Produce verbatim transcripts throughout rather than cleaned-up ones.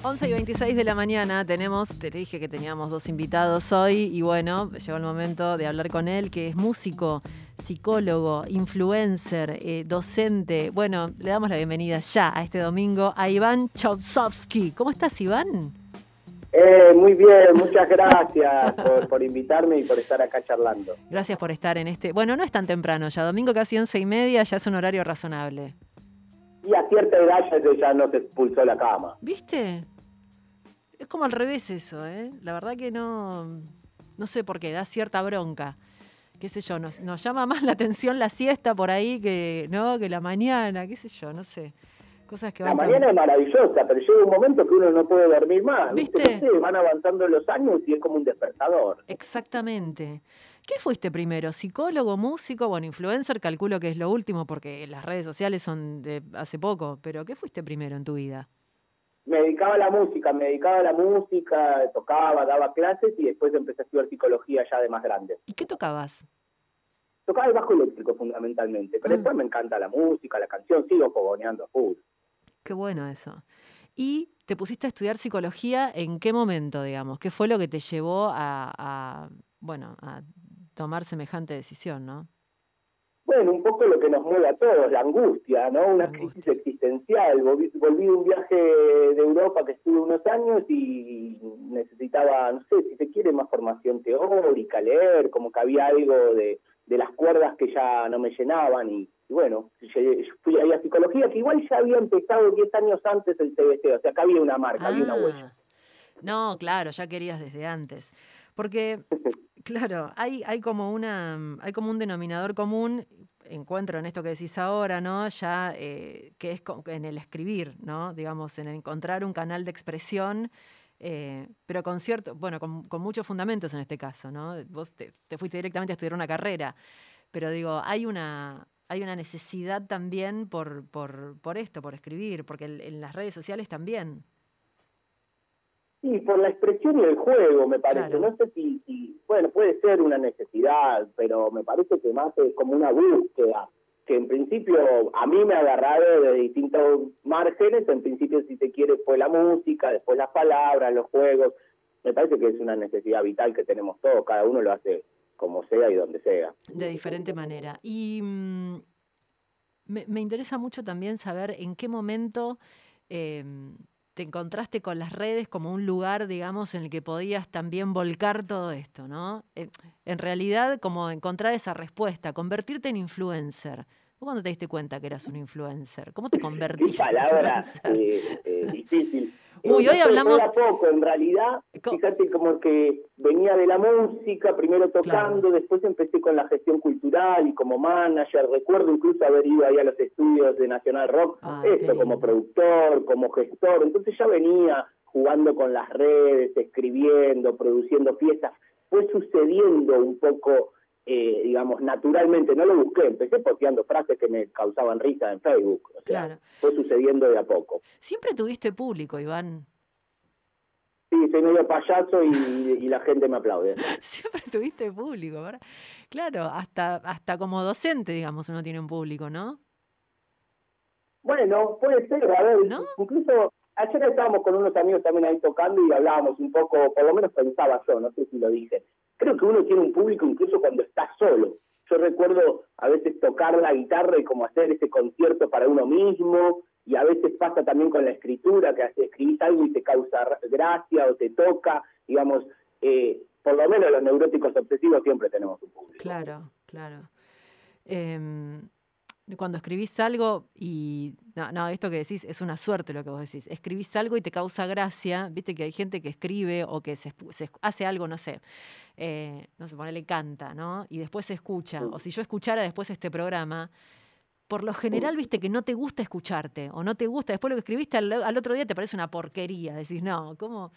once y veintiséis de la mañana tenemos, te dije que teníamos dos invitados hoy y bueno, llegó el momento de hablar con él, que es músico, psicólogo, influencer, eh, docente. Bueno, le damos la bienvenida ya a este domingo a Iván Chopsovsky. ¿Cómo estás, Iván? Eh, muy bien, muchas gracias por, por invitarme y por estar acá charlando. Gracias por estar en este... Bueno, no es tan temprano ya, domingo casi once y media, ya es un horario razonable. Y a cierta edad ya, ya no se expulsó la cama. ¿Viste? Es como al revés eso, ¿eh? La verdad que no... No sé por qué, da cierta bronca. Qué sé yo, nos, nos llama más la atención la siesta por ahí que, ¿no? que la mañana, qué sé yo, no sé. Cosas que van la mañana es maravillosa, pero llega un momento que uno no puede dormir más. ¿Viste? ¿Viste? Van avanzando los años y es como un despertador. Exactamente. ¿Qué fuiste primero? ¿Psicólogo, músico? Bueno, influencer, calculo que es lo último porque las redes sociales son de hace poco. Pero ¿qué fuiste primero en tu vida? Me dedicaba a la música, me dedicaba a la música, tocaba, daba clases y después empecé a estudiar psicología ya de más grande. ¿Y qué tocabas? Tocaba el bajo eléctrico fundamentalmente, pero ah. después me encanta la música, la canción, sigo fogoneando a full. Qué bueno eso. ¿Y te pusiste a estudiar psicología en qué momento, digamos? ¿Qué fue lo que te llevó a, a bueno, a tomar semejante decisión, no? Bueno, un poco lo que nos mueve a todos, la angustia, ¿no? Una angustia. crisis existencial. Volví, volví de un viaje de Europa que estuve unos años y necesitaba, no sé, si se quiere, más formación teórica, leer, como que había algo de, de las cuerdas que ya no me llenaban y, y bueno, fui ahí a psicología, que igual ya había empezado diez años antes el C B T, o sea, que había una marca, ah, había una huella. No, claro, ya querías desde antes. Porque, claro, hay, hay como una, hay como un denominador común, encuentro en esto que decís ahora, ¿no? Ya, eh, que es en el escribir, ¿no? Digamos, en encontrar un canal de expresión, eh, pero con cierto, bueno, con, con muchos fundamentos en este caso, ¿no? Vos te, te fuiste directamente a estudiar una carrera, pero digo, hay una, hay una necesidad también por, por, por esto, por escribir, porque en, en las redes sociales también. Sí, por la expresión y el juego, me parece. Claro. No sé si, si, bueno, puede ser una necesidad, pero me parece que más es como una búsqueda, que en principio a mí me ha agarrado de distintos márgenes. En principio, si se quiere, fue la música, después las palabras, los juegos. Me parece que es una necesidad vital que tenemos todos, cada uno lo hace como sea y donde sea. De diferente manera. Y mmm, me, me interesa mucho también saber en qué momento... Eh, te encontraste con las redes como un lugar, digamos, en el que podías también volcar todo esto, ¿no? Eh, en realidad, como encontrar esa respuesta, convertirte en influencer. ¿Vos cuándo te diste cuenta que eras un influencer? ¿Cómo te convertiste en influencer? Qué palabra eh, eh, difícil. Uy, hoy hablamos... a poco, en realidad, fíjate como que venía de la música, primero tocando, claro. Después empecé con la gestión cultural y como manager. Recuerdo incluso haber ido ahí a los estudios de Nacional Rock, ah, esto como productor, como gestor. Entonces ya venía jugando con las redes, escribiendo, produciendo fiestas. Fue sucediendo un poco, eh, digamos, naturalmente. No lo busqué, empecé posteando frases que me causaban risa en Facebook. O sea, claro. Fue sucediendo de a poco. ¿Siempre tuviste público, Iván? Sí, soy medio payaso y, y la gente me aplaude. Siempre tuviste público, ¿verdad? Claro, hasta, hasta como docente, digamos, uno tiene un público, ¿no? Bueno, puede ser, a ver, ¿no? Incluso ayer estábamos con unos amigos también ahí tocando y hablábamos un poco, por lo menos pensaba yo, no sé si lo dije. Creo que uno tiene un público incluso cuando está solo. Yo recuerdo a veces tocar la guitarra y como hacer ese concierto para uno mismo, y a veces pasa también con la escritura, que escribís algo y te causa gracia o te toca, digamos, eh, por lo menos los neuróticos obsesivos siempre tenemos un público. Claro, claro. Eh, cuando escribís algo y... No, no, esto que decís es una suerte lo que vos decís. Escribís algo y te causa gracia, viste que hay gente que escribe o que se, se hace algo, no sé, eh, no sé, ponele canta, ¿no? Y después se escucha. Sí. O si yo escuchara después este programa... Por lo general, viste que no te gusta escucharte o no te gusta, después lo que escribiste al, al otro día te parece una porquería. Decís, no, ¿cómo?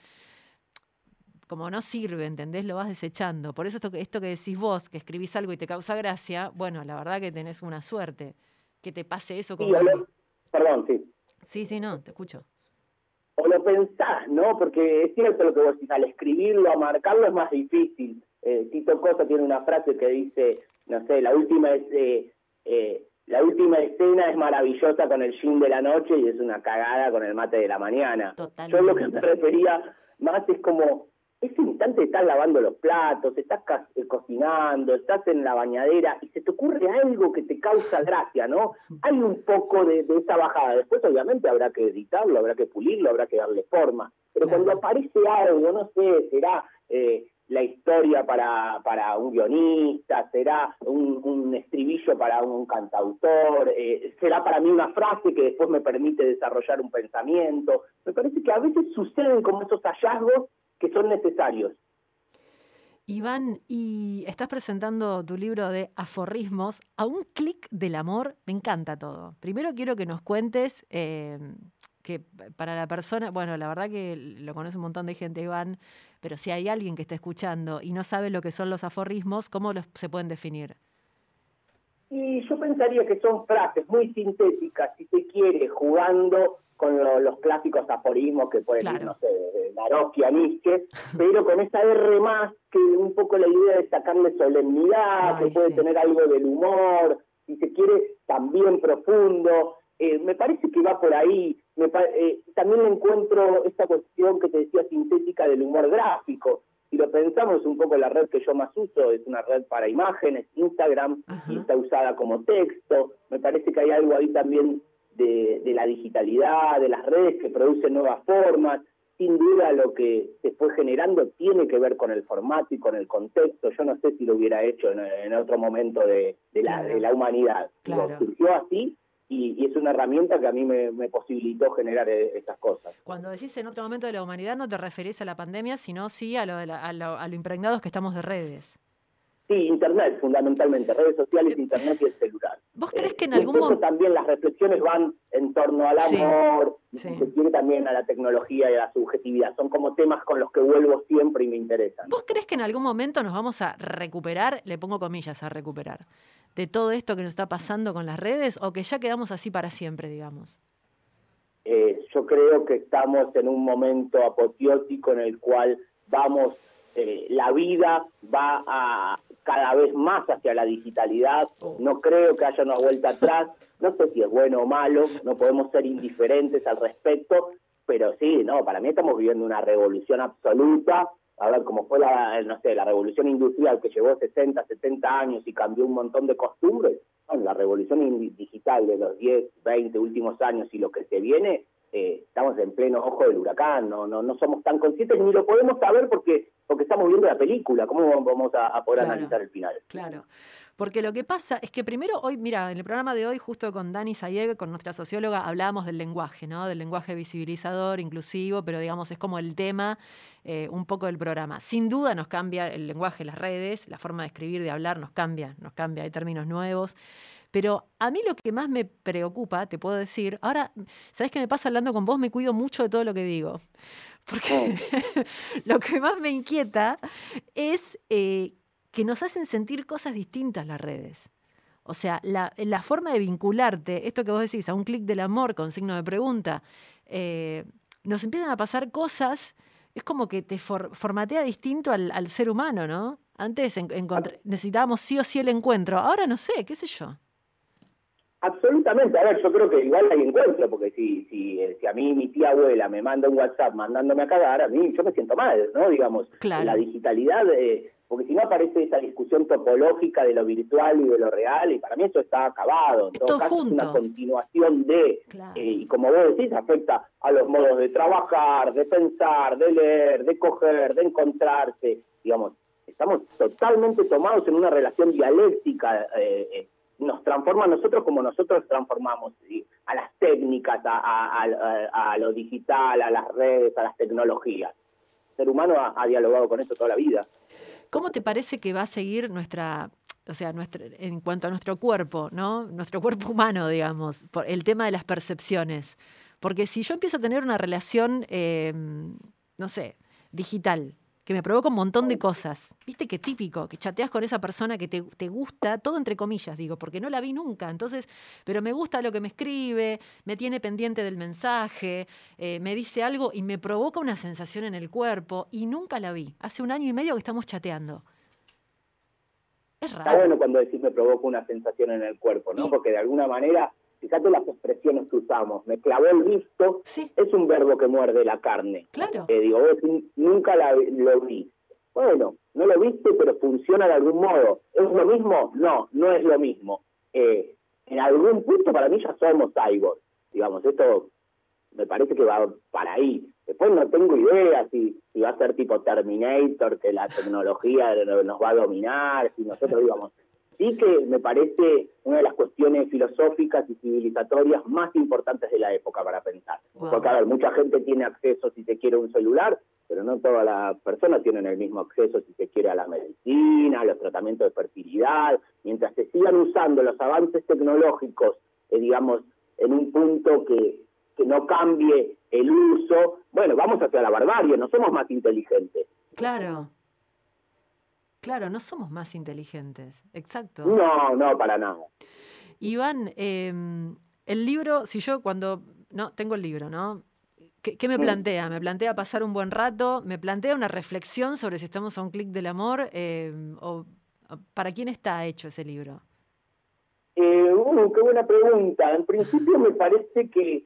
Como no sirve, ¿entendés? Lo vas desechando. Por eso esto que, esto que decís vos, que escribís algo y te causa gracia, bueno, la verdad que tenés una suerte. Que te pase eso con... Sí, lo, perdón, sí. Sí, sí, no, te escucho. O lo pensás, ¿no? Porque es cierto lo que vos decís, al escribirlo, a marcarlo es más difícil. Eh, Tito Cosa tiene una frase que dice, no sé, la última es... Eh, eh, La última escena es maravillosa con el gin de la noche y es una cagada con el mate de la mañana. Totalmente. Yo lo que me refería más es como, ese instante estás lavando los platos, estás cocinando, estás en la bañadera y se te ocurre algo que te causa gracia, ¿no? Hay un poco de, de esa bajada. Después obviamente habrá que editarlo, habrá que pulirlo, habrá que darle forma. Pero claro, cuando aparece algo, no sé, será... Eh, la historia para, para un guionista, será un, un estribillo para un cantautor, eh, será para mí una frase que después me permite desarrollar un pensamiento. Me parece que a veces suceden como esos hallazgos que son necesarios. Iván, y estás presentando tu libro de aforismos a un clic del amor. Me encanta todo. Primero quiero que nos cuentes... Eh, que para la persona, bueno, la verdad que lo conoce un montón de gente, Iván, pero si hay alguien que está escuchando y no sabe lo que son los aforismos, ¿cómo los se pueden definir? Y yo pensaría que son frases muy sintéticas, si se quiere, jugando con lo, los clásicos aforismos que pueden claro. ir, no sé, de Naroski a Nietzsche, pero con esa R más, que un poco la idea de sacarle solemnidad, Ay, que puede sí. tener algo del humor, si se quiere, también profundo. Eh, me parece que va por ahí. Me, eh, también encuentro esta cuestión que te decía sintética del humor gráfico. Si lo pensamos un poco, la red que yo más uso es una red para imágenes, Instagram, Ajá. y está usada como texto. Me parece que hay algo ahí también de, de la digitalidad, de las redes que producen nuevas formas. Sin duda lo que se fue generando tiene que ver con el formato y con el contexto. Yo no sé si lo hubiera hecho en, en otro momento de, de, la, claro. de la humanidad. Claro. Digo, surgió así. Y, y es una herramienta que a mí me, me posibilitó generar esas cosas. Cuando decís en otro momento de la humanidad, no te referís a la pandemia, sino sí a lo, de la, a lo, a lo impregnados que estamos de redes. Sí, Internet, fundamentalmente, redes sociales, eh, Internet y el celular. ¿Vos crees eh, que en algún momento... también las reflexiones van en torno al amor, sí, y sí. se quiere también a la tecnología y a la subjetividad. Son como temas con los que vuelvo siempre y me interesan. ¿Vos crees que en algún momento nos vamos a recuperar, le pongo comillas a recuperar, de todo esto que nos está pasando con las redes, o que ya quedamos así para siempre, digamos? Eh, yo creo que estamos en un momento apoteósico en el cual vamos, eh, la vida va a cada vez más hacia la digitalidad. Oh. No creo que haya una vuelta atrás. No sé si es bueno o malo, no podemos ser indiferentes al respecto, pero sí, no, para mí estamos viviendo una revolución absoluta. A ver, como fue la, no sé, la revolución industrial que llevó sesenta, setenta años y cambió un montón de costumbres, bueno, la revolución digital de los diez, veinte últimos años y lo que se viene, eh, estamos en pleno ojo del huracán, no, no, no somos tan conscientes ni lo podemos saber porque, porque estamos viendo la película. ¿Cómo vamos a, a poder claro, analizar el final? Claro. Porque lo que pasa es que primero hoy, mira, en el programa de hoy, justo con Dani Sayeg, con nuestra socióloga, hablábamos del lenguaje, ¿no? Del lenguaje visibilizador, inclusivo, pero digamos es como el tema eh, un poco del programa. Sin duda nos cambia el lenguaje, las redes, la forma de escribir, de hablar, nos cambia, nos cambia, hay términos nuevos. Pero a mí lo que más me preocupa, te puedo decir, ahora, ¿sabés qué me pasa hablando con vos? Me cuido mucho de todo lo que digo. Porque lo que más me inquieta es... Eh, que nos hacen sentir cosas distintas las redes. O sea, la, la forma de vincularte, esto que vos decís, a un clic del amor con signo de pregunta, eh, nos empiezan a pasar cosas, es como que te for, formatea distinto al, al ser humano, ¿no? Antes en, encontr- necesitábamos sí o sí el encuentro, ahora no sé, qué sé yo. Absolutamente, a ver, yo creo que igual hay encuentro, porque si, si, si a mí mi tía abuela me manda un WhatsApp mandándome a cagar, a mí yo me siento mal, ¿no? Digamos, claro. La digitalidad... Eh, porque si no aparece esa discusión topológica de lo virtual y de lo real, y para mí eso está acabado. En todo, todo caso junto. Es una continuación de, claro. eh, y como vos decís, afecta a los modos de trabajar, de pensar, de leer, de coger, de encontrarse. Digamos, estamos totalmente tomados en una relación dialéctica, eh, eh, nos transforma a nosotros como nosotros transformamos, ¿sí? A las técnicas, a, a, a, a lo digital, a las redes, a las tecnologías. El ser humano ha, ha dialogado con eso toda la vida. ¿Cómo te parece que va a seguir nuestra, o sea, nuestra, en cuanto a nuestro cuerpo, ¿no? Nuestro cuerpo humano, digamos, por el tema de las percepciones? Porque si yo empiezo a tener una relación, eh, no sé, digital, que me provoca un montón de cosas, viste qué típico, que chateas con esa persona que te, te gusta, todo entre comillas, digo, porque no la vi nunca, entonces, pero me gusta lo que me escribe, me tiene pendiente del mensaje, eh, me dice algo y me provoca una sensación en el cuerpo y nunca la vi. Hace un año y medio que estamos chateando. Es raro. Está bueno cuando decís me provoca una sensación en el cuerpo, ¿no? Sí. Porque de alguna manera, fíjate las expresiones que usamos. Me clavó el visto, sí. es un verbo que muerde la carne. Claro. Eh, digo, vos nunca la, lo vi. Bueno, no lo viste, pero funciona de algún modo. ¿Es lo mismo? No, no es lo mismo. Eh, en algún punto para mí ya somos cyborgs. Digamos, esto me parece que va para ahí. Después no tengo idea si, si va a ser tipo Terminator, que la tecnología nos va a dominar, si nosotros digamos. Sí que me parece una de las cuestiones filosóficas y civilizatorias más importantes de la época para pensar. Wow. Porque, a ver, mucha gente tiene acceso, si se quiere, a un celular, pero no todas las personas tienen el mismo acceso, si se quiere, a la medicina, a los tratamientos de fertilidad. Mientras se sigan usando los avances tecnológicos, eh, digamos, en un punto que, que no cambie el uso, bueno, vamos hacia la barbarie, no somos más inteligentes. Claro. Claro, no somos más inteligentes, exacto. No, no, para nada. Iván, eh, el libro, si yo cuando, no, tengo el libro, ¿no? ¿Qué, qué me plantea? ¿Me plantea pasar un buen rato? ¿Me plantea una reflexión sobre si estamos a un clic del amor? Eh, o, ¿Para quién está hecho ese libro? Eh, uh, qué buena pregunta. En principio me parece que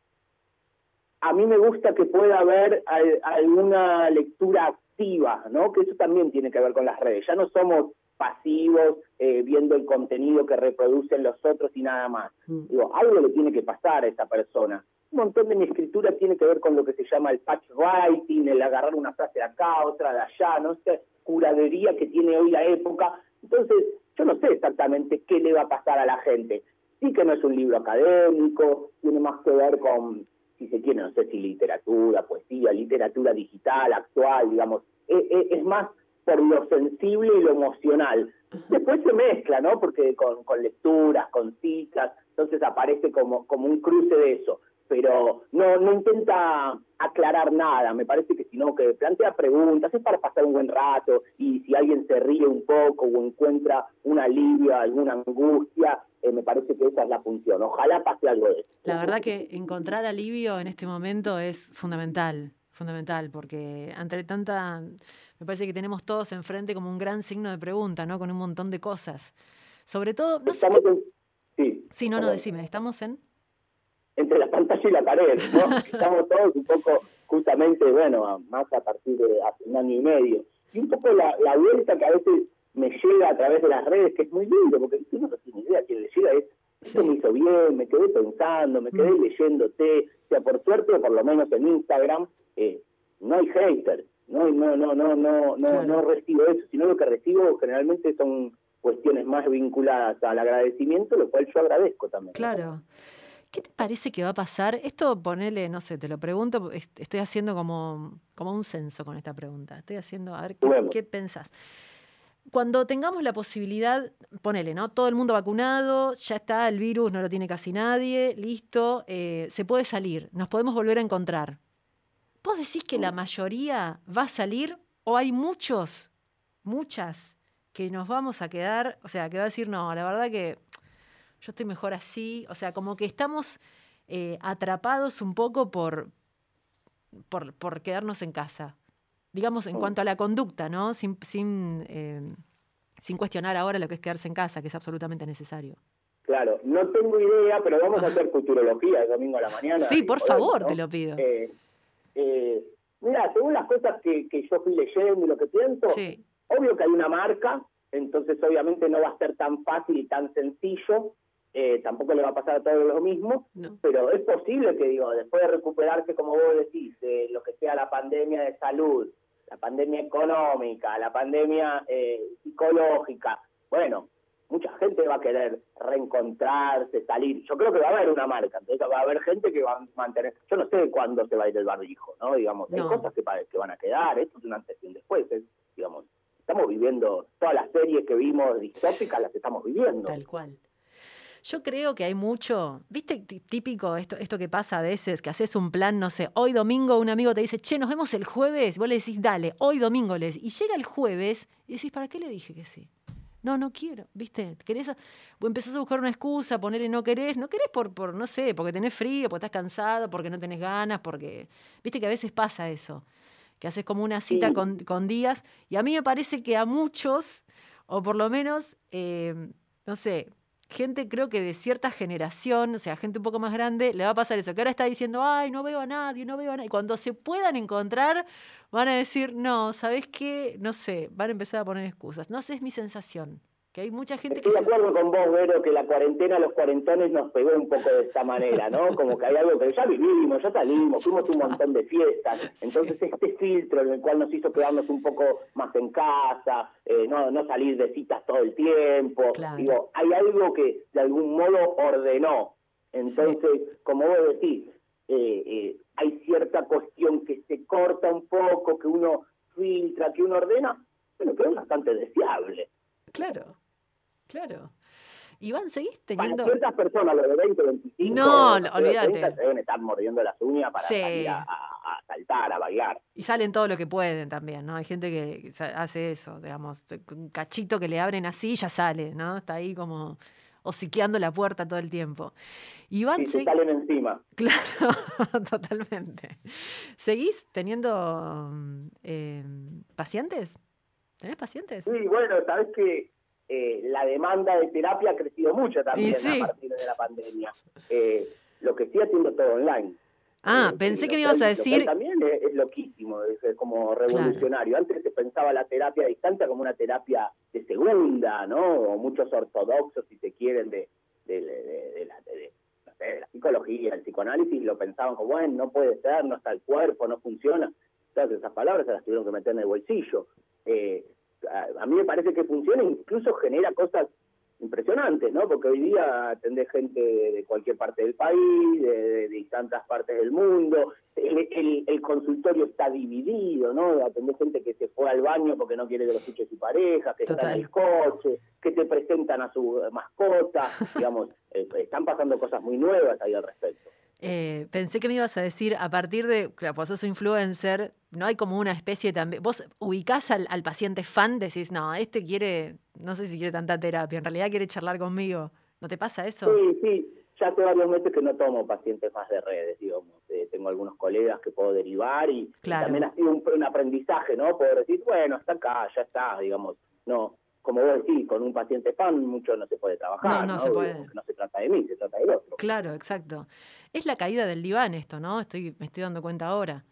a mí me gusta que pueda haber al, alguna lectura activa, ¿no? Que eso también tiene que ver con las redes. Ya no somos pasivos eh, viendo el contenido que reproducen los otros y nada más. Mm. Digo, algo le tiene que pasar a esa persona. Un montón de mi escritura tiene que ver con lo que se llama el patch writing, el agarrar una frase de acá, otra de allá, no sé, curaduría que tiene hoy la época. Entonces, yo no sé exactamente qué le va a pasar a la gente. Sí que no es un libro académico, tiene más que ver con, si se quiere, no sé si literatura, poesía, literatura digital, actual, digamos. Es, es, es más por lo sensible y lo emocional. Después se mezcla, ¿no? Porque con, con lecturas, con citas, entonces aparece como, como un cruce de eso. Pero no, no intenta aclarar nada, me parece que sino que plantea preguntas, es para pasar un buen rato, y si alguien se ríe un poco o encuentra un alivio, alguna angustia, eh, me parece que esa es la función. Ojalá pase algo de eso. La verdad que encontrar alivio en este momento es fundamental, fundamental, porque entre tanta, me parece que tenemos todos enfrente como un gran signo de pregunta, ¿no? Con un montón de cosas. Sobre todo, no sé Estamos qué... en... Sí, sí, no, no, decime, ¿estamos en...? Entre la pantalla y la pared, ¿no? Estamos todos un poco, justamente, bueno, más a partir de hace un año y medio. Y un poco la, la vuelta que a veces me llega a través de las redes, que es muy lindo, porque uno no tiene idea, quien le llega es, esto sí. Me hizo bien, me quedé pensando, me quedé mm. leyéndote, o sea, por suerte, o por lo menos en Instagram, eh, no hay haters, no, no, no, no, no, no, claro. no recibo eso, sino lo que recibo generalmente son cuestiones más vinculadas al agradecimiento, lo cual yo agradezco también. Claro. ¿Qué te parece que va a pasar? Esto, ponele, no sé, te lo pregunto, estoy haciendo como, como un censo con esta pregunta. Estoy haciendo, a ver, ¿qué, bueno. ¿qué pensás? Cuando tengamos la posibilidad, ponele, ¿no? Todo el mundo vacunado, ya está, el virus no lo tiene casi nadie, listo, eh, se puede salir, nos podemos volver a encontrar. ¿Vos decís que la mayoría va a salir o hay muchos, muchas, que nos vamos a quedar, o sea, que va a decir, no, la verdad que... yo estoy mejor así, o sea, como que estamos eh, atrapados un poco por, por, por quedarnos en casa. Digamos, en cuanto a la conducta, ¿no? Sin, sin, eh, sin cuestionar ahora lo que es quedarse en casa, que es absolutamente necesario. Claro, no tengo idea, pero vamos a hacer futurología el domingo a la mañana. Sí, por podemos, favor, ¿no? te lo pido. Eh, eh, mira, según las cosas que, que yo fui leyendo y lo que pienso, sí. Obvio que hay una marca, entonces obviamente no va a ser tan fácil y tan sencillo. Eh, tampoco le va a pasar a todos lo mismo, no. Pero es posible que, digo, después de recuperarse, como vos decís, eh, lo que sea la pandemia de salud, la pandemia económica, la pandemia eh, psicológica, bueno, mucha gente va a querer reencontrarse, salir. Yo creo que va a haber una marca, entonces va a haber gente que va a mantener, yo no sé cuándo se va a ir el barbijo, ¿no? Digamos, no. Hay cosas que, que van a quedar, esto es un antes y un después, es, digamos, estamos viviendo, todas las series que vimos distópicas las estamos viviendo. Tal cual. Yo creo que hay mucho, viste, típico esto, esto que pasa a veces, que haces un plan, no sé, hoy domingo un amigo te dice, che, nos vemos el jueves, vos le decís, dale, hoy domingo le decís, y llega el jueves y decís, ¿para qué le dije que sí? No, no quiero, viste, querés, o empezás a buscar una excusa, ponerle no querés, no querés por, por, no sé, porque tenés frío, porque estás cansado, porque no tenés ganas, porque, viste que a veces pasa eso, que haces como una cita sí. con, con días, y a mí me parece que a muchos... O por lo menos, eh, no sé, gente creo que de cierta generación, o sea, gente un poco más grande, le va a pasar eso, que ahora está diciendo, ay, no veo a nadie, no veo a nadie. Y cuando se puedan encontrar, van a decir, no, ¿sabés qué? No sé, van a empezar a poner excusas. No sé, es mi sensación. Que hay mucha gente Estoy que de acuerdo se... con vos, Vero, que la cuarentena a los cuarentones nos pegó un poco de esta manera, ¿no? Como que hay algo que ya vivimos, ya salimos, fuimos a un montón de fiestas. Entonces sí. Este filtro en el cual nos hizo quedarnos un poco más en casa, eh, no, no salir de citas todo el tiempo. Claro. Digo, hay algo que de algún modo ordenó. Entonces, sí. como vos decís, eh, eh, hay cierta cuestión que se corta un poco, que uno filtra, que uno ordena, pero que es bastante deseable. Claro, claro. Iván, ¿seguís teniendo...? Para ciertas personas, los de veinte, veinticinco, no, no, olvídate. treinta, se deben estar mordiendo las uñas para sí. salir a, a, a saltar, a bailar. Y salen todo lo que pueden también, ¿no? Hay gente que hace eso, digamos, un cachito que le abren así y ya sale, ¿no? Está ahí como hociqueando la puerta todo el tiempo. Iván, sí, se salen encima. Claro, totalmente. ¿Seguís teniendo eh, pacientes? ¿Tenés pacientes? Sí, bueno, sabés que eh, la demanda de terapia ha crecido mucho también sí. a partir de la pandemia. Eh, lo que estoy haciendo todo online. Ah, eh, pensé que me ibas a decir... También es, es loquísimo, es, es como revolucionario. Claro. Antes se pensaba la terapia a distancia como una terapia de segunda, ¿no? O muchos ortodoxos, si se quieren, de, de, de, de, de, la, de, de, de la psicología, el psicoanálisis, lo pensaban como, bueno, no puede ser, no está el cuerpo, no funciona. Entonces esas palabras se las tuvieron que meter en el bolsillo. Eh, a, a mí me parece que funciona, incluso genera cosas impresionantes, ¿no? Porque hoy día atendés gente de, de cualquier parte del país, de, de, de tantas partes del mundo, el, el, el consultorio está dividido, ¿no? Atendés gente que se fue al baño porque no quiere que lo escuche su pareja, que Total. Está en el coche, que te presentan a su mascota, digamos, eh, están pasando cosas muy nuevas ahí al respecto. Eh, pensé que me ibas a decir, a partir de, claro, pues sos influencer, no hay como una especie también, vos ubicás al, al paciente fan, decís, no, este quiere, no sé si quiere tanta terapia, en realidad quiere charlar conmigo, ¿no te pasa eso? Sí, sí, ya hace varios meses que no tomo pacientes más de redes, digamos, eh, tengo algunos colegas que puedo derivar y, claro. y también ha sido un, un aprendizaje, ¿no? Poder decir, bueno, hasta acá, ya está, digamos, no... Como vos decís, con un paciente fan mucho no se puede trabajar, no, no, ¿no? se puede. Porque no se trata de mí, se trata del otro. Claro, exacto. Es la caída del diván esto, ¿no? Estoy, me estoy dando cuenta ahora.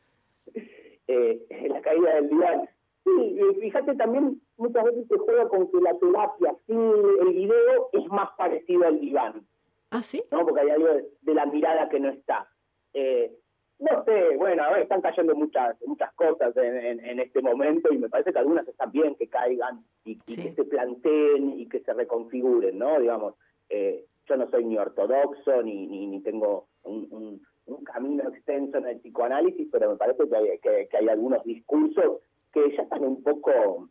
Eh, la caída del diván. Sí, fíjate también, muchas veces se juega con que la terapia sin el video es más parecido al diván. ¿Ah, sí? ¿No? Porque hay algo de, de la mirada que no está. Eh, No sé, bueno, a ver, están cayendo muchas muchas cosas en, en, en este momento y me parece que algunas están bien que caigan y, sí. y que se planteen y que se reconfiguren, ¿no? Digamos, eh, yo no soy ni ortodoxo ni ni, ni tengo un, un, un camino extenso en el psicoanálisis, pero me parece que hay, que, que hay algunos discursos que ya están un poco...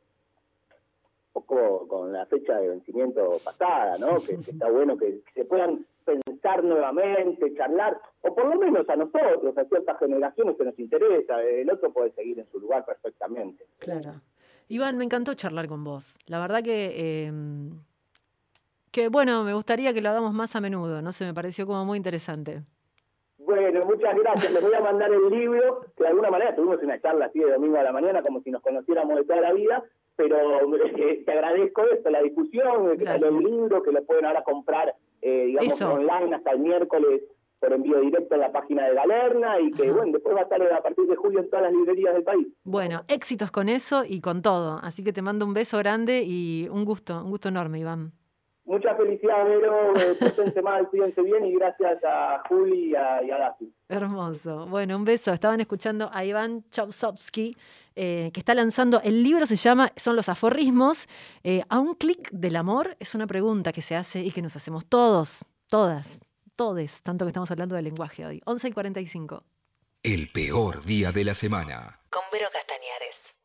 poco con la fecha de vencimiento pasada, ¿no? Que, que está bueno que, que se puedan pensar nuevamente, charlar, o por lo menos a nosotros, a ciertas generaciones que nos interesa, el otro puede seguir en su lugar perfectamente. Claro. Iván, me encantó charlar con vos. La verdad que, eh, que bueno, me gustaría que lo hagamos más a menudo, no sé, me pareció como muy interesante. Bueno, muchas gracias. Les voy a mandar el libro, que de alguna manera tuvimos una charla así de domingo a la mañana, como si nos conociéramos de toda la vida, pero eh, te agradezco esto, la difusión, que salió el libro, que lo pueden ahora comprar, eh, digamos, Eso. online hasta el miércoles por envío directo en la página de Galerna y que, Ajá. bueno, después va a estar a partir de julio en todas las librerías del país. Bueno, éxitos con eso y con todo. Así que te mando un beso grande y un gusto, un gusto enorme, Iván. Mucha felicidad, Vero, eh, pórtense mal, cuídense bien y gracias a Juli y a, y a Daci. Hermoso. Bueno, un beso. Estaban escuchando a Iván Chausovsky, eh, que está lanzando, el libro se llama, son los aforismos, eh, a un clic del amor, es una pregunta que se hace y que nos hacemos todos, todas, todes, tanto que estamos hablando del lenguaje hoy. once y cuarenta y cinco. El peor día de la semana. Con Vero Castañares.